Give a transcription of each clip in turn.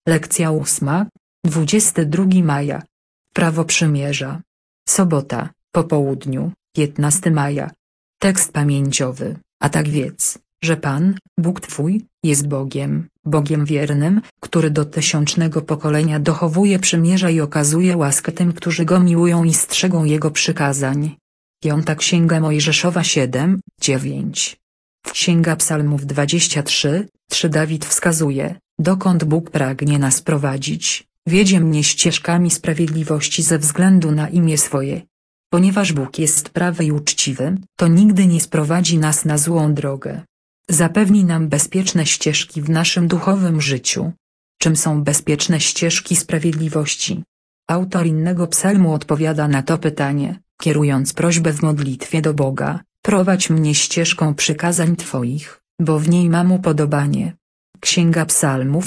Lekcja 8, 22 maja. Prawo przymierza. Sobota, po południu, 15 maja. Tekst pamięciowy. A tak wiedz, że Pan, Bóg Twój, jest Bogiem wiernym, który do tysiącznego pokolenia dochowuje przymierza i okazuje łaskę tym, którzy Go miłują i strzegą Jego przykazań. 5 Księga Mojżeszowa 7:9. Księga Psalmów 23:3 Dawid wskazuje, dokąd Bóg pragnie nas prowadzić, wiedzie mnie ścieżkami sprawiedliwości ze względu na imię swoje. Ponieważ Bóg jest prawy i uczciwy, to nigdy nie sprowadzi nas na złą drogę. Zapewni nam bezpieczne ścieżki w naszym duchowym życiu. Czym są bezpieczne ścieżki sprawiedliwości? Autor innego psalmu odpowiada na to pytanie, kierując prośbę w modlitwie do Boga: prowadź mnie ścieżką przykazań Twoich, bo w niej mam upodobanie. Księga Psalmów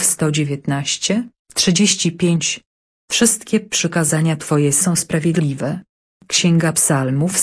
119:35. Wszystkie przykazania Twoje są sprawiedliwe. Księga Psalmów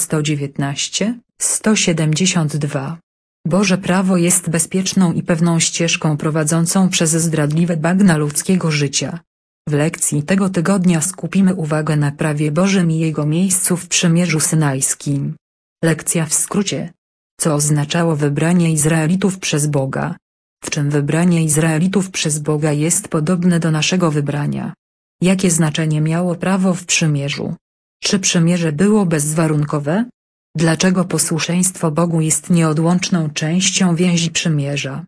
119:172. Boże prawo jest bezpieczną i pewną ścieżką prowadzącą przez zdradliwe bagna ludzkiego życia. W lekcji tego tygodnia skupimy uwagę na prawie Bożym i jego miejscu w przymierzu synajskim. Lekcja w skrócie. Co oznaczało wybranie Izraelitów przez Boga? W czym wybranie Izraelitów przez Boga jest podobne do naszego wybrania? Jakie znaczenie miało prawo w przymierzu? Czy przymierze było bezwarunkowe? Dlaczego posłuszeństwo Bogu jest nieodłączną częścią więzi przymierza?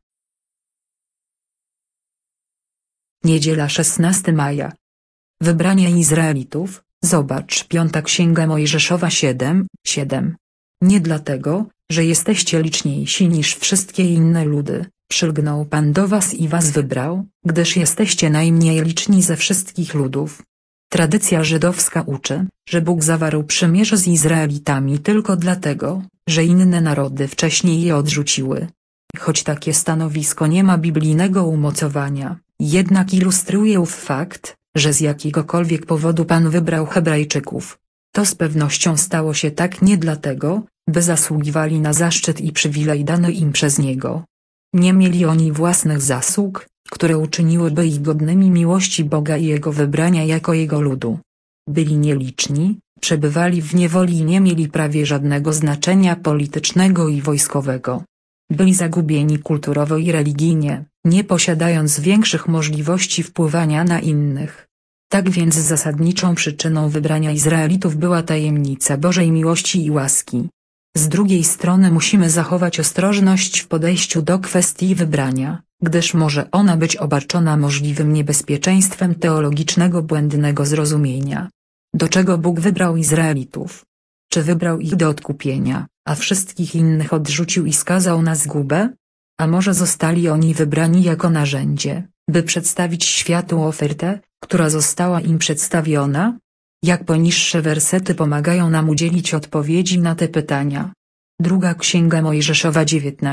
Niedziela 16 maja. Wybranie Izraelitów. Zobacz 5 Księga Mojżeszowa 7:7. Nie dlatego, że jesteście liczniejsi niż wszystkie inne ludy, przylgnął Pan do was i was wybrał, gdyż jesteście najmniej liczni ze wszystkich ludów. Tradycja żydowska uczy, że Bóg zawarł przymierze z Izraelitami tylko dlatego, że inne narody wcześniej je odrzuciły. Choć takie stanowisko nie ma biblijnego umocowania, jednak ilustruje ów fakt, że z jakiegokolwiek powodu Pan wybrał Hebrajczyków. To z pewnością stało się tak nie dlatego, by zasługiwali na zaszczyt i przywilej dany im przez Niego. Nie mieli oni własnych zasług, które uczyniłyby ich godnymi miłości Boga i Jego wybrania jako Jego ludu. Byli nieliczni, przebywali w niewoli i nie mieli prawie żadnego znaczenia politycznego i wojskowego. Byli zagubieni kulturowo i religijnie, nie posiadając większych możliwości wpływania na innych. Tak więc zasadniczą przyczyną wybrania Izraelitów była tajemnica Bożej miłości i łaski. Z drugiej strony musimy zachować ostrożność w podejściu do kwestii wybrania, gdyż może ona być obarczona możliwym niebezpieczeństwem teologicznego błędnego zrozumienia. Do czego Bóg wybrał Izraelitów? Czy wybrał ich do odkupienia, a wszystkich innych odrzucił i skazał na zgubę? A może zostali oni wybrani jako narzędzie, by przedstawić światu ofertę, która została im przedstawiona? Jak poniższe wersety pomagają nam udzielić odpowiedzi na te pytania. 2 Księga Mojżeszowa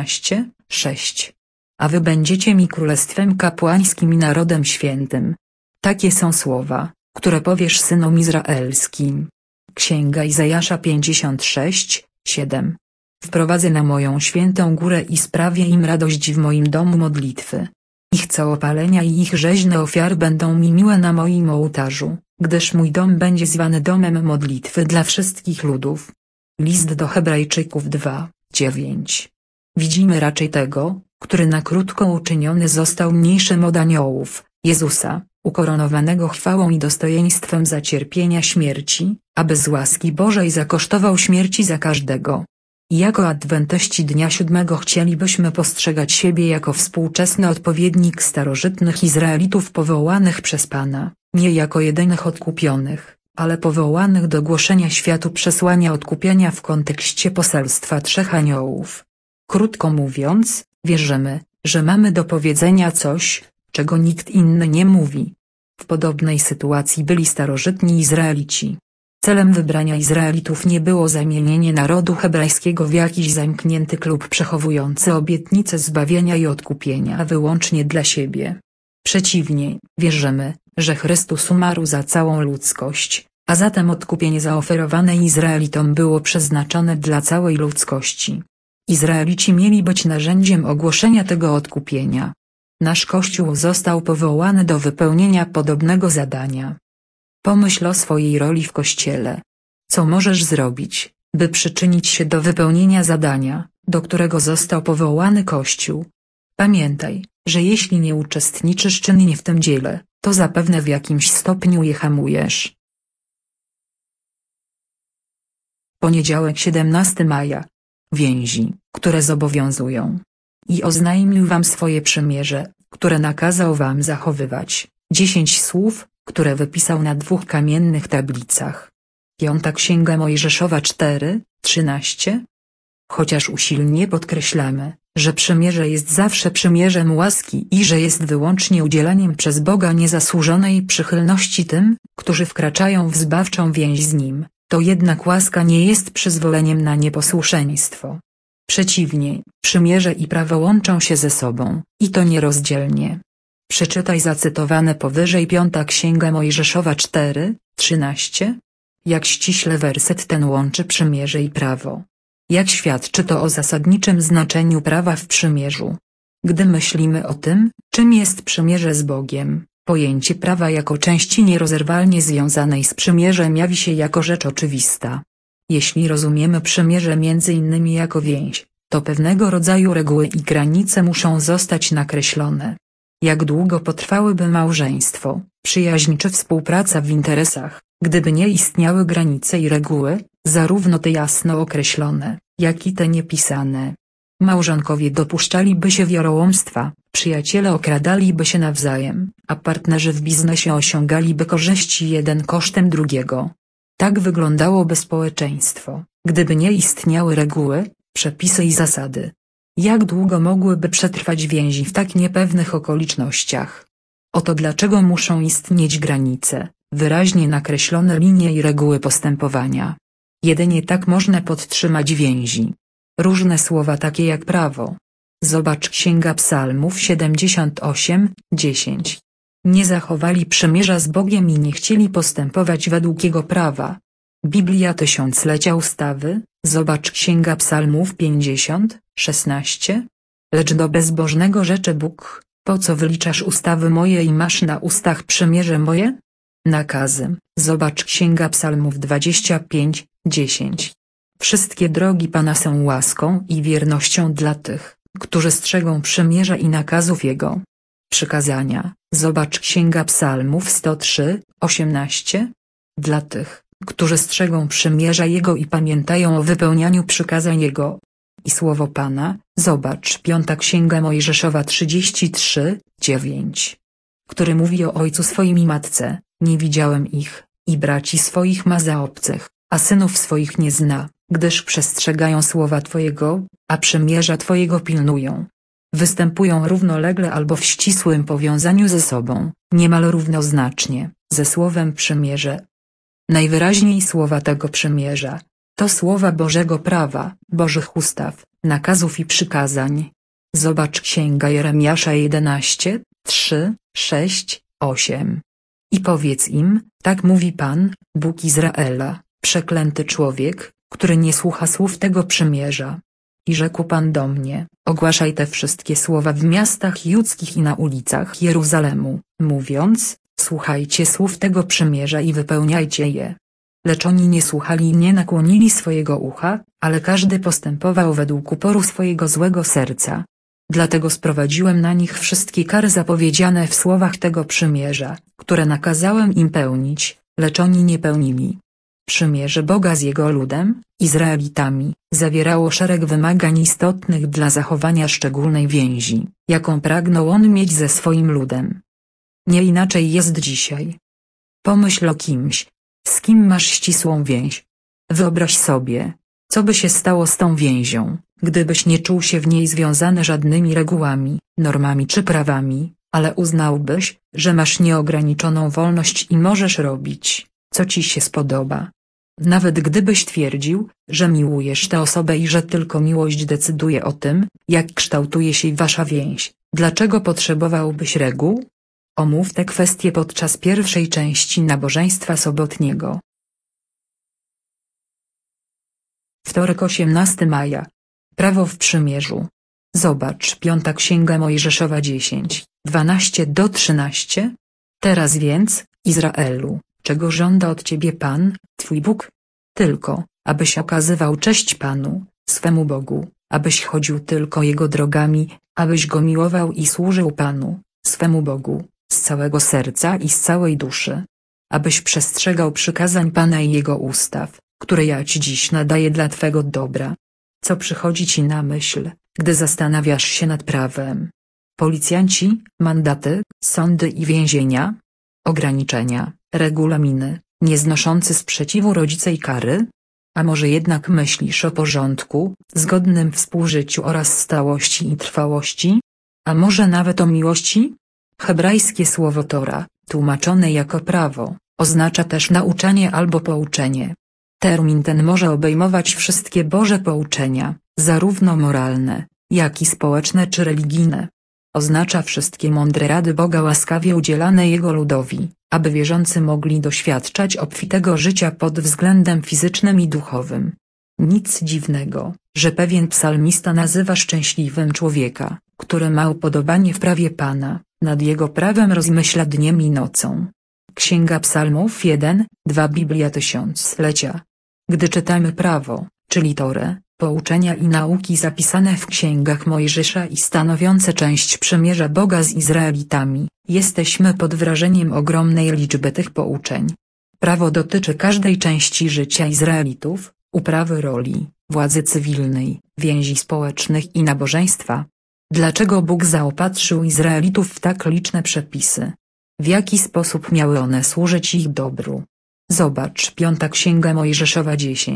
19:6. A wy będziecie mi królestwem kapłańskim i narodem świętym. Takie są słowa, które powiesz synom izraelskim. Księga Izajasza 56:7. Wprowadzę na moją świętą górę i sprawię im radość w moim domu modlitwy. Ich całopalenia i ich rzeźne ofiary będą mi miłe na moim ołtarzu, gdyż mój dom będzie zwany domem modlitwy dla wszystkich ludów. List do Hebrajczyków 2:9. Widzimy raczej tego, który na krótko uczyniony został mniejszym od aniołów, Jezusa, ukoronowanego chwałą i dostojeństwem za cierpienia śmierci, aby z łaski Bożej zakosztował śmierci za każdego. I jako adwentyści dnia siódmego chcielibyśmy postrzegać siebie jako współczesny odpowiednik starożytnych Izraelitów powołanych przez Pana, nie jako jedynych odkupionych, ale powołanych do głoszenia światu przesłania odkupienia w kontekście poselstwa trzech aniołów. Krótko mówiąc, wierzymy, że mamy do powiedzenia coś, czego nikt inny nie mówi. W podobnej sytuacji byli starożytni Izraelici. Celem wybrania Izraelitów nie było zamienienie narodu hebrajskiego w jakiś zamknięty klub przechowujący obietnice zbawienia i odkupienia wyłącznie dla siebie. Przeciwnie, wierzymy, że Chrystus umarł za całą ludzkość, a zatem odkupienie zaoferowane Izraelitom było przeznaczone dla całej ludzkości. Izraelici mieli być narzędziem ogłoszenia tego odkupienia. Nasz Kościół został powołany do wypełnienia podobnego zadania. Pomyśl o swojej roli w Kościele. Co możesz zrobić, by przyczynić się do wypełnienia zadania, do którego został powołany Kościół? Pamiętaj, że jeśli nie uczestniczysz czynnie w tym dziele, to zapewne w jakimś stopniu je hamujesz. Poniedziałek 17 maja. Więzi, które zobowiązują. I oznajmił wam swoje przymierze, które nakazał wam zachowywać. 10 słów, które wypisał na 2 kamiennych tablicach. 5 Księga Mojżeszowa 4:13. Chociaż usilnie podkreślamy, że przymierze jest zawsze przymierzem łaski i że jest wyłącznie udzielaniem przez Boga niezasłużonej przychylności tym, którzy wkraczają w zbawczą więź z Nim, to jednak łaska nie jest przyzwoleniem na nieposłuszeństwo. Przeciwnie, przymierze i prawo łączą się ze sobą, i to nierozdzielnie. Przeczytaj zacytowane powyżej 5 Księga Mojżeszowa 4:13. Jak ściśle werset ten łączy przymierze i prawo. Jak świadczy to o zasadniczym znaczeniu prawa w przymierzu. Gdy myślimy o tym, czym jest przymierze z Bogiem, pojęcie prawa jako części nierozerwalnie związanej z przymierzem jawi się jako rzecz oczywista. Jeśli rozumiemy przymierze między innymi jako więź, to pewnego rodzaju reguły i granice muszą zostać nakreślone. Jak długo potrwałyby małżeństwo, przyjaźń czy współpraca w interesach, gdyby nie istniały granice i reguły, zarówno te jasno określone, jak i te niepisane. Małżonkowie dopuszczaliby się wiarołomstwa, przyjaciele okradaliby się nawzajem, a partnerzy w biznesie osiągaliby korzyści jeden kosztem drugiego. Tak wyglądałoby społeczeństwo, gdyby nie istniały reguły, przepisy i zasady. Jak długo mogłyby przetrwać więzi w tak niepewnych okolicznościach? Oto dlaczego muszą istnieć granice, wyraźnie nakreślone linie i reguły postępowania. Jedynie tak można podtrzymać więzi. Różne słowa takie jak prawo. Zobacz Księga Psalmów 78:10. Nie zachowali przymierza z Bogiem i nie chcieli postępować według Jego prawa. Biblia Tysiąclecia Ustawy, zobacz Księga Psalmów 50:16. Lecz do bezbożnego rzecze Bóg, po co wyliczasz ustawy moje i masz na ustach przymierze moje? Nakazy, zobacz Księga Psalmów 25:10. Wszystkie drogi Pana są łaską i wiernością dla tych, którzy strzegą przymierza i nakazów Jego. Przykazania, zobacz Księga Psalmów 103:18. Dla tych, którzy strzegą przymierza Jego i pamiętają o wypełnianiu przykazań Jego. I słowo Pana, zobacz 5 Księga Mojżeszowa 33:9. Który mówi o ojcu swoim i matce, nie widziałem ich, i braci swoich ma za obcych, a synów swoich nie zna, gdyż przestrzegają słowa Twojego, a przymierza Twojego pilnują. Występują równolegle albo w ścisłym powiązaniu ze sobą, niemal równoznacznie, ze słowem przymierze. Najwyraźniej słowa tego przymierza to słowa Bożego prawa, Bożych ustaw, nakazów i przykazań. Zobacz Księga Jeremiasza 11:3, 6, 8. I powiedz im, tak mówi Pan, Bóg Izraela, przeklęty człowiek, który nie słucha słów tego przymierza. I rzekł Pan do mnie, ogłaszaj te wszystkie słowa w miastach judzkich i na ulicach Jeruzalemu, mówiąc, słuchajcie słów tego przymierza i wypełniajcie je. Lecz oni nie słuchali i nie nakłonili swojego ucha, ale każdy postępował według uporu swojego złego serca. Dlatego sprowadziłem na nich wszystkie kary zapowiedziane w słowach tego przymierza, które nakazałem im pełnić, lecz oni nie pełnili. Przymierze Boga z Jego ludem, Izraelitami, zawierało szereg wymagań istotnych dla zachowania szczególnej więzi, jaką pragnął On mieć ze swoim ludem. Nie inaczej jest dzisiaj. Pomyśl o kimś, z kim masz ścisłą więź. Wyobraź sobie, co by się stało z tą więzią, gdybyś nie czuł się w niej związany żadnymi regułami, normami czy prawami, ale uznałbyś, że masz nieograniczoną wolność i możesz robić, co ci się spodoba. Nawet gdybyś twierdził, że miłujesz tę osobę i że tylko miłość decyduje o tym, jak kształtuje się wasza więź, dlaczego potrzebowałbyś reguł? Omów te kwestie podczas pierwszej części nabożeństwa sobotniego. Wtorek 18 maja. Prawo w przymierzu. Zobacz 5 Księga Mojżeszowa 10, 12-13. Teraz więc, Izraelu, czego żąda od ciebie Pan, twój Bóg? Tylko, abyś okazywał cześć Panu, swemu Bogu, abyś chodził tylko Jego drogami, abyś Go miłował i służył Panu, swemu Bogu, z całego serca i z całej duszy. Abyś przestrzegał przykazań Pana i Jego ustaw, które ja ci dziś nadaję dla twego dobra. Co przychodzi ci na myśl, gdy zastanawiasz się nad prawem? Policjanci, mandaty, sądy i więzienia? Ograniczenia, regulaminy, nieznoszący sprzeciwu rodzice i kary? A może jednak myślisz o porządku, zgodnym współżyciu oraz stałości i trwałości? A może nawet o miłości? Hebrajskie słowo Tora, tłumaczone jako prawo, oznacza też nauczanie albo pouczenie. Termin ten może obejmować wszystkie Boże pouczenia, zarówno moralne, jak i społeczne czy religijne. Oznacza wszystkie mądre rady Boga łaskawie udzielane Jego ludowi, aby wierzący mogli doświadczać obfitego życia pod względem fizycznym i duchowym. Nic dziwnego, że pewien psalmista nazywa szczęśliwym człowieka, który ma upodobanie w prawie Pana, nad Jego prawem rozmyśla dniem i nocą. Księga Psalmów 1-2 Biblia Tysiąclecia. Gdy czytamy prawo, czyli Torę, pouczenia i nauki zapisane w księgach Mojżesza i stanowiące część przymierza Boga z Izraelitami, jesteśmy pod wrażeniem ogromnej liczby tych pouczeń. Prawo dotyczy każdej części życia Izraelitów, uprawy roli, władzy cywilnej, więzi społecznych i nabożeństwa. Dlaczego Bóg zaopatrzył Izraelitów w tak liczne przepisy? W jaki sposób miały one służyć ich dobru? Zobacz Piąta Księga Mojżeszowa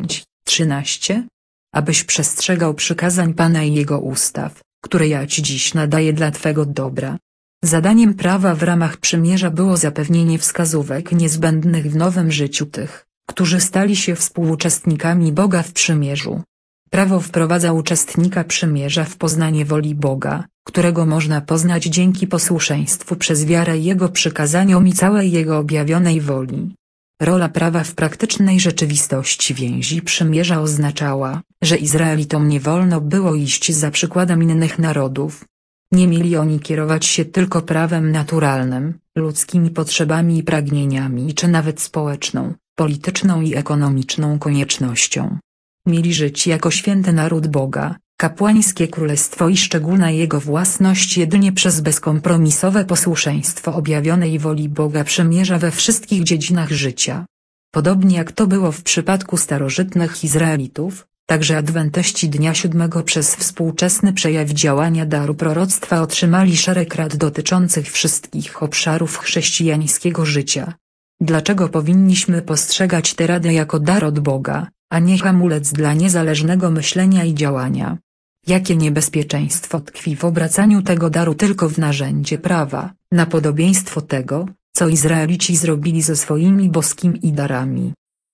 10:13. Abyś przestrzegał przykazań Pana i Jego ustaw, które ja ci dziś nadaję dla twego dobra. Zadaniem prawa w ramach przymierza było zapewnienie wskazówek niezbędnych w nowym życiu tych, którzy stali się współuczestnikami Boga w przymierzu. Prawo wprowadza uczestnika przymierza w poznanie woli Boga, którego można poznać dzięki posłuszeństwu przez wiarę Jego przykazaniom i całej Jego objawionej woli. Rola prawa w praktycznej rzeczywistości więzi przymierza oznaczała, że Izraelitom nie wolno było iść za przykładem innych narodów. Nie mieli oni kierować się tylko prawem naturalnym, ludzkimi potrzebami i pragnieniami czy nawet społeczną, polityczną i ekonomiczną koniecznością. Mieli żyć jako święty naród Boga, kapłańskie królestwo i szczególna Jego własność jedynie przez bezkompromisowe posłuszeństwo objawionej woli Boga przymierza we wszystkich dziedzinach życia. Podobnie jak to było w przypadku starożytnych Izraelitów, także adwentyści dnia siódmego przez współczesny przejaw działania daru proroctwa otrzymali szereg rad dotyczących wszystkich obszarów chrześcijańskiego życia. Dlaczego powinniśmy postrzegać te rady jako dar od Boga, a nie hamulec dla niezależnego myślenia i działania? Jakie niebezpieczeństwo tkwi w obracaniu tego daru tylko w narzędzie prawa, na podobieństwo tego, co Izraelici zrobili ze swoimi boskimi darami.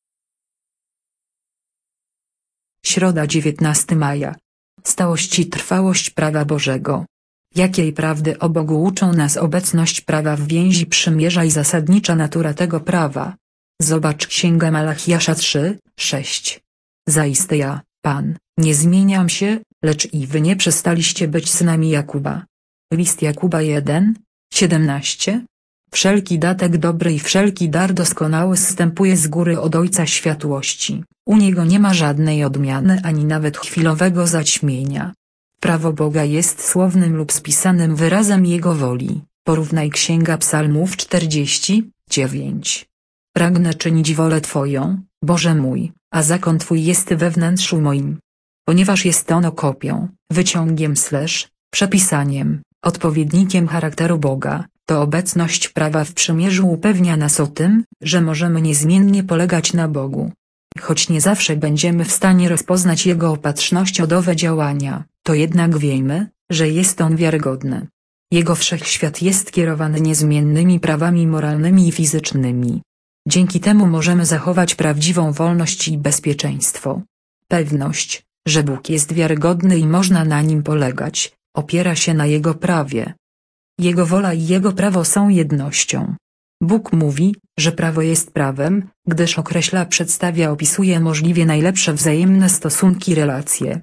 Środa 19 maja. Stałość i trwałość prawa Bożego. Jakiej prawdy o Bogu uczą nas obecność prawa w więzi przymierza i zasadnicza natura tego prawa? Zobacz Księgę Malachiasza 3:6. Zaiste ja, Pan, nie zmieniam się, lecz i wy nie przestaliście być synami Jakuba. List Jakuba 1:17. Wszelki datek dobry i wszelki dar doskonały zstępuje z góry od Ojca Światłości, u Niego nie ma żadnej odmiany ani nawet chwilowego zaćmienia. Prawo Boga jest słownym lub spisanym wyrazem Jego woli, porównaj Księga Psalmów 40:9. Pragnę czynić wolę Twoją, Boże mój, a zakon Twój jest we wnętrzu moim. Ponieważ jest ono kopią, wyciągiem przepisaniem, odpowiednikiem charakteru Boga, to obecność prawa w przymierzu upewnia nas o tym, że możemy niezmiennie polegać na Bogu. Choć nie zawsze będziemy w stanie rozpoznać Jego opatrznościowe działania, to jednak wiemy, że jest On wiarygodny. Jego wszechświat jest kierowany niezmiennymi prawami moralnymi i fizycznymi. Dzięki temu możemy zachować prawdziwą wolność i bezpieczeństwo. Pewność, że Bóg jest wiarygodny i można na Nim polegać, opiera się na Jego prawie. Jego wola i Jego prawo są jednością. Bóg mówi, że prawo jest prawem, gdyż określa, przedstawia, opisuje możliwie najlepsze wzajemne stosunki, relacje.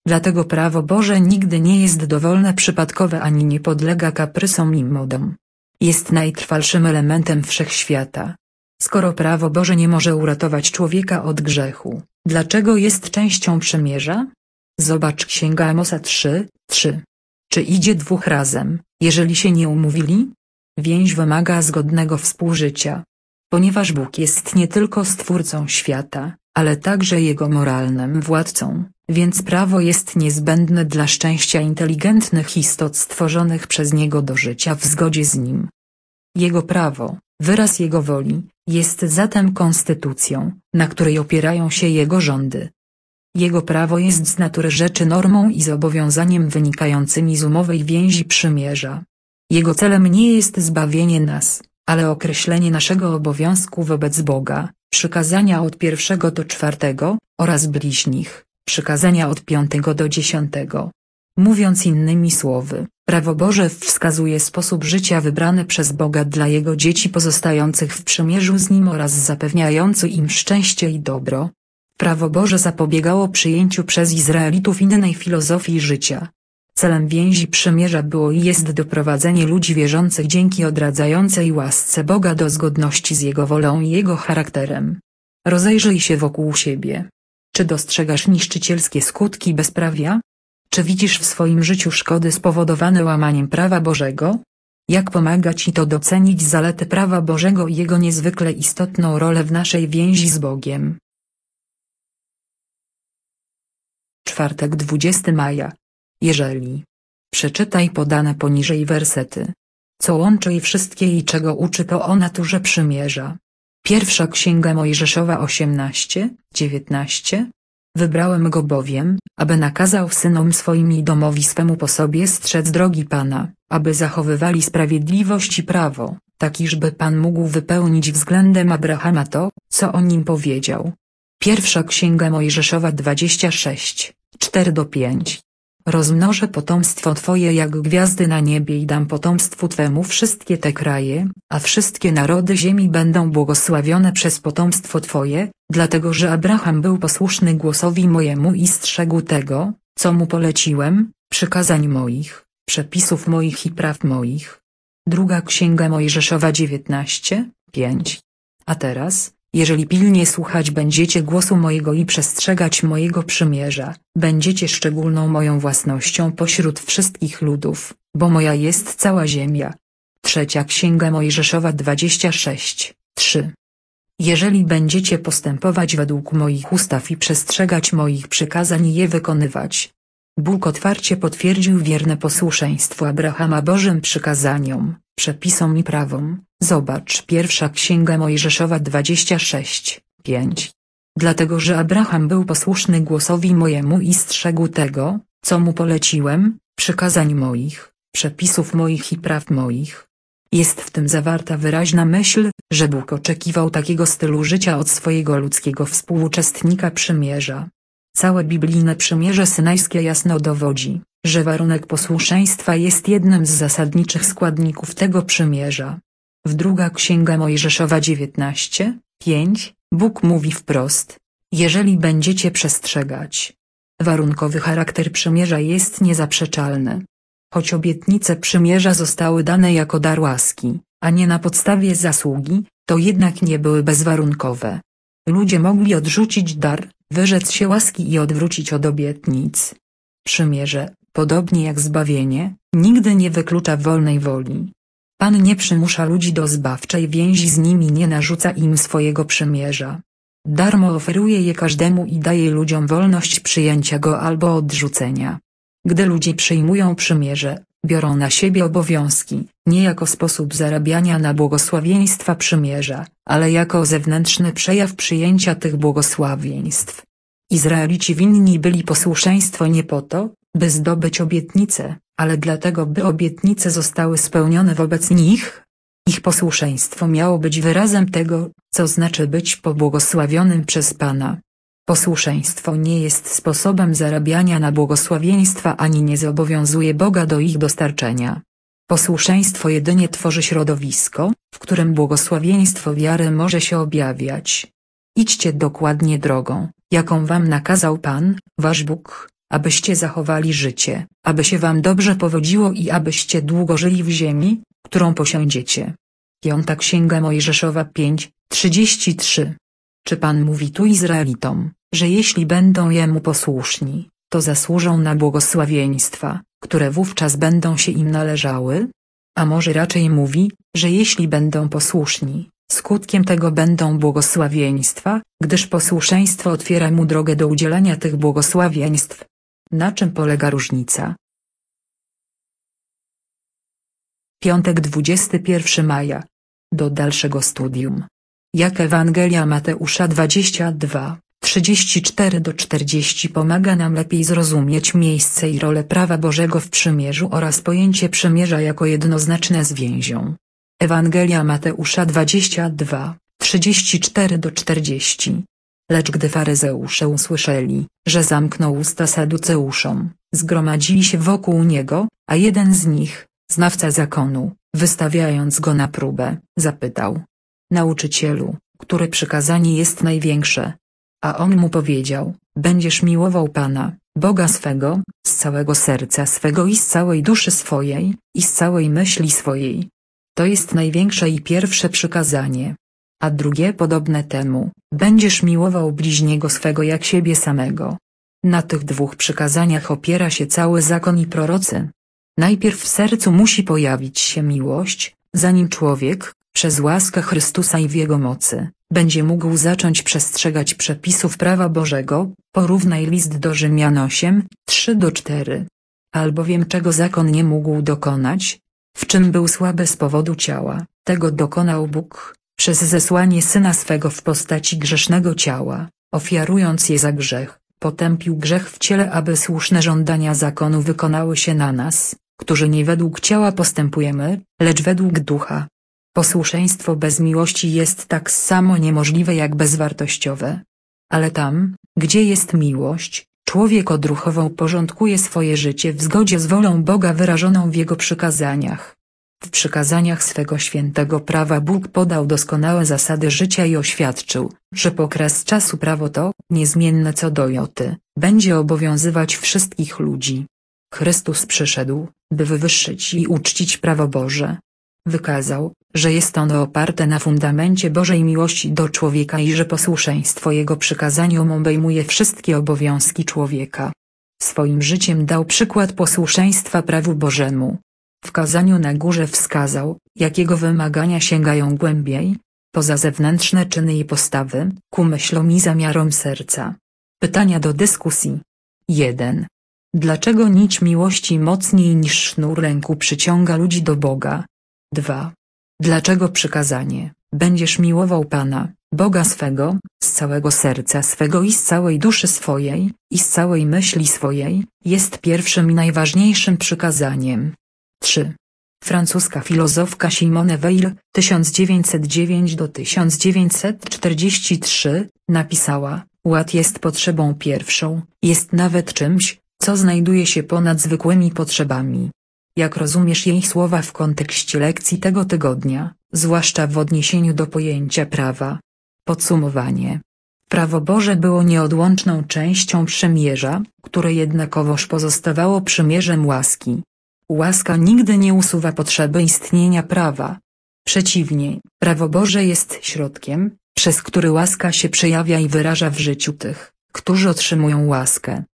Dlatego prawo Boże nigdy nie jest dowolne, przypadkowe ani nie podlega kaprysom i modom. Jest najtrwalszym elementem wszechświata. Skoro prawo Boże nie może uratować człowieka od grzechu, dlaczego jest częścią przymierza? Zobacz Księga Amosa 3:3. Czy idzie dwóch razem, jeżeli się nie umówili? Więź wymaga zgodnego współżycia. Ponieważ Bóg jest nie tylko stwórcą świata, ale także jego moralnym władcą, więc prawo jest niezbędne dla szczęścia inteligentnych istot stworzonych przez Niego do życia w zgodzie z Nim. Jego prawo, wyraz Jego woli, jest zatem konstytucją, na której opierają się Jego rządy. Jego prawo jest z natury rzeczy normą i zobowiązaniem wynikającymi z umowy i więzi przymierza. Jego celem nie jest zbawienie nas, ale określenie naszego obowiązku wobec Boga, przykazania od 1 do 4, oraz bliźnich, przykazania od 5 do 10. Mówiąc innymi słowy, prawo Boże wskazuje sposób życia wybrany przez Boga dla Jego dzieci pozostających w przymierzu z Nim oraz zapewniający im szczęście i dobro. Prawo Boże zapobiegało przyjęciu przez Izraelitów innej filozofii życia. Celem więzi przymierza było i jest doprowadzenie ludzi wierzących dzięki odradzającej łasce Boga do zgodności z Jego wolą i Jego charakterem. Rozejrzyj się wokół siebie. Czy dostrzegasz niszczycielskie skutki bezprawia? Czy widzisz w swoim życiu szkody spowodowane łamaniem prawa Bożego? Jak pomaga Ci to docenić zalety prawa Bożego i Jego niezwykle istotną rolę w naszej więzi z Bogiem? Czwartek 20 maja. Jeżeli. Przeczytaj podane poniżej wersety. Co łączy je wszystkie i czego uczy to o naturze przymierza. Pierwsza Księga Mojżeszowa 18:19. Wybrałem go bowiem, aby nakazał synom swoim i domowi swemu po sobie strzec drogi Pana, aby zachowywali sprawiedliwość i prawo, tak iżby Pan mógł wypełnić względem Abrahama to, co o nim powiedział. Pierwsza Księga Mojżeszowa 26:4-5. Rozmnożę potomstwo Twoje jak gwiazdy na niebie i dam potomstwu Twemu wszystkie te kraje, a wszystkie narody ziemi będą błogosławione przez potomstwo Twoje, dlatego że Abraham był posłuszny głosowi mojemu i strzegł tego, co mu poleciłem, przykazań moich, przepisów moich i praw moich. Druga Księga Mojżeszowa 19:5. A teraz, jeżeli pilnie słuchać będziecie głosu mojego i przestrzegać mojego przymierza, będziecie szczególną moją własnością pośród wszystkich ludów, bo moja jest cała ziemia. Trzecia Księga Mojżeszowa 26:3. Jeżeli będziecie postępować według moich ustaw i przestrzegać moich przykazań i je wykonywać. Bóg otwarcie potwierdził wierne posłuszeństwo Abrahama Bożym przykazaniom, przepisom i prawom. Zobacz Pierwsza Księga Mojżeszowa 26:5. Dlatego że Abraham był posłuszny głosowi mojemu i strzegł tego, co mu poleciłem, przykazań moich, przepisów moich i praw moich. Jest w tym zawarta wyraźna myśl, że Bóg oczekiwał takiego stylu życia od swojego ludzkiego współuczestnika przymierza. Całe biblijne przymierze synajskie jasno dowodzi, że warunek posłuszeństwa jest jednym z zasadniczych składników tego przymierza. W Druga Księga Mojżeszowa 19:5, Bóg mówi wprost: jeżeli będziecie przestrzegać. Warunkowy charakter przymierza jest niezaprzeczalny. Choć obietnice przymierza zostały dane jako dar łaski, a nie na podstawie zasługi, to jednak nie były bezwarunkowe. Ludzie mogli odrzucić dar, wyrzec się łaski i odwrócić od obietnic. Przymierze, podobnie jak zbawienie, nigdy nie wyklucza wolnej woli. Pan nie przymusza ludzi do zbawczej więzi z nimi, nie narzuca im swojego przymierza. Darmo oferuje je każdemu i daje ludziom wolność przyjęcia go albo odrzucenia. Gdy ludzie przyjmują przymierze, biorą na siebie obowiązki, nie jako sposób zarabiania na błogosławieństwa przymierza, ale jako zewnętrzny przejaw przyjęcia tych błogosławieństw. Izraelici winni byli posłuszeństwo nie po to, by zdobyć obietnice, ale dlatego by obietnice zostały spełnione wobec nich. Ich posłuszeństwo miało być wyrazem tego, co znaczy być pobłogosławionym przez Pana. Posłuszeństwo nie jest sposobem zarabiania na błogosławieństwa ani nie zobowiązuje Boga do ich dostarczenia. Posłuszeństwo jedynie tworzy środowisko, w którym błogosławieństwo wiary może się objawiać. Idźcie dokładnie drogą, jaką wam nakazał Pan, wasz Bóg, abyście zachowali życie, aby się wam dobrze powodziło i abyście długo żyli w ziemi, którą posiądziecie. 5 Księga Mojżeszowa 5:33. Czy Pan mówi tu Izraelitom, że jeśli będą Jemu posłuszni, to zasłużą na błogosławieństwa, które wówczas będą się im należały? A może raczej mówi, że jeśli będą posłuszni, skutkiem tego będą błogosławieństwa, gdyż posłuszeństwo otwiera mu drogę do udzielania tych błogosławieństw. Na czym polega różnica? Piątek 21 maja. Do dalszego studium. Jak Ewangelia Mateusza 22:34-40 pomaga nam lepiej zrozumieć miejsce i rolę prawa Bożego w przymierzu oraz pojęcie przymierza jako jednoznaczne z więzią. Ewangelia Mateusza 22:34-40. Lecz gdy faryzeusze usłyszeli, że zamknął usta saduceuszom, zgromadzili się wokół niego, a jeden z nich, znawca zakonu, wystawiając go na próbę, zapytał: Nauczycielu, które przykazanie jest największe? A on mu powiedział: będziesz miłował Pana, Boga swego, z całego serca swego i z całej duszy swojej, i z całej myśli swojej. To jest największe i pierwsze przykazanie. A drugie podobne temu: będziesz miłował bliźniego swego jak siebie samego. Na tych dwóch przykazaniach opiera się cały zakon i prorocy. Najpierw w sercu musi pojawić się miłość, zanim człowiek, przez łaskę Chrystusa i w Jego mocy, będzie mógł zacząć przestrzegać przepisów prawa Bożego. Porównaj list do Rzymian 8:3-4. Albowiem czego zakon nie mógł dokonać, w czym był słaby z powodu ciała, tego dokonał Bóg, przez zesłanie Syna swego w postaci grzesznego ciała, ofiarując je za grzech, potępił grzech w ciele, aby słuszne żądania zakonu wykonały się na nas, którzy nie według ciała postępujemy, lecz według ducha. Posłuszeństwo bez miłości jest tak samo niemożliwe jak bezwartościowe. Ale tam, gdzie jest miłość, człowiek odruchowo porządkuje swoje życie w zgodzie z wolą Boga wyrażoną w Jego przykazaniach. W przykazaniach swego świętego prawa Bóg podał doskonałe zasady życia i oświadczył, że po kres czasu prawo to, niezmienne co do joty, będzie obowiązywać wszystkich ludzi. Chrystus przyszedł, by wywyższyć i uczcić prawo Boże. Wykazał, że jest ono oparte na fundamencie Bożej miłości do człowieka i że posłuszeństwo Jego przykazaniom obejmuje wszystkie obowiązki człowieka. Swoim życiem dał przykład posłuszeństwa prawu Bożemu. W kazaniu na górze wskazał, jakiego wymagania sięgają głębiej, poza zewnętrzne czyny i postawy, ku myślom i zamiarom serca. Pytania do dyskusji. 1. Dlaczego nić miłości mocniej niż sznur lęku przyciąga ludzi do Boga? 2. Dlaczego przykazanie: będziesz miłował Pana, Boga swego, z całego serca swego i z całej duszy swojej, i z całej myśli swojej, jest pierwszym i najważniejszym przykazaniem? 3. Francuska filozofka Simone Weil, 1909–1943, napisała: ład jest potrzebą pierwszą, jest nawet czymś, co znajduje się ponad zwykłymi potrzebami. Jak rozumiesz jej słowa w kontekście lekcji tego tygodnia, zwłaszcza w odniesieniu do pojęcia prawa? Podsumowanie. Prawo Boże było nieodłączną częścią przymierza, które jednakowoż pozostawało przymierzem łaski. Łaska nigdy nie usuwa potrzeby istnienia prawa. Przeciwnie, prawo Boże jest środkiem, przez który łaska się przejawia i wyraża w życiu tych, którzy otrzymują łaskę.